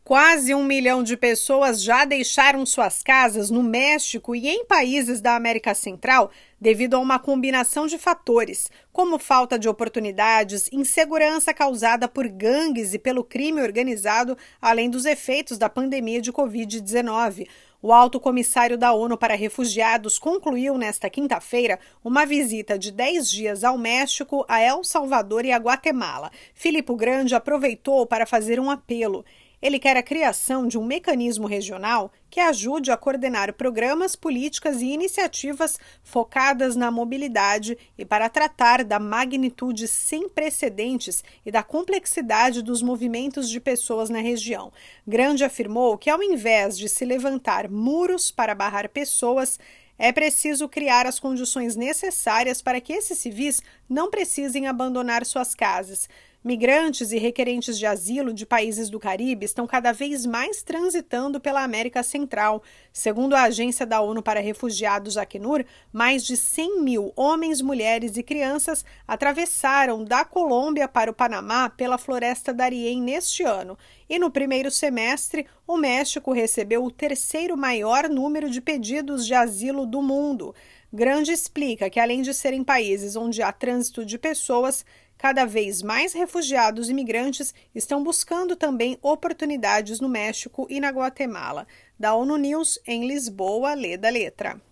Quase 1 milhão de pessoas já deixaram suas casas no México e em países da América Central devido a uma combinação de fatores, como falta de oportunidades, insegurança causada por gangues e pelo crime organizado, além dos efeitos da pandemia de Covid-19. O alto comissário da ONU para Refugiados concluiu nesta quinta-feira uma visita de 10 dias ao México, a El Salvador e a Guatemala. Filippo Grandi aproveitou para fazer um apelo. Ele quer a criação de um mecanismo regional que ajude a coordenar programas, políticas e iniciativas focadas na mobilidade e para tratar da magnitude sem precedentes e da complexidade dos movimentos de pessoas na região. Grandi afirmou que, ao invés de se levantar muros para barrar pessoas, é preciso criar as condições necessárias para que esses civis não precisem abandonar suas casas. Migrantes e requerentes de asilo de países do Caribe estão cada vez mais transitando pela América Central. Segundo a Agência da ONU para Refugiados, Acnur, mais de 100 mil homens, mulheres e crianças atravessaram da Colômbia para o Panamá pela Floresta Darién neste ano. E no primeiro semestre, o México recebeu o terceiro maior número de pedidos de asilo do mundo. Grandi explica que, além de serem países onde há trânsito de pessoas, cada vez mais refugiados e imigrantes estão buscando também oportunidades no México e na Guatemala. Da ONU News, em Lisboa, lê da letra.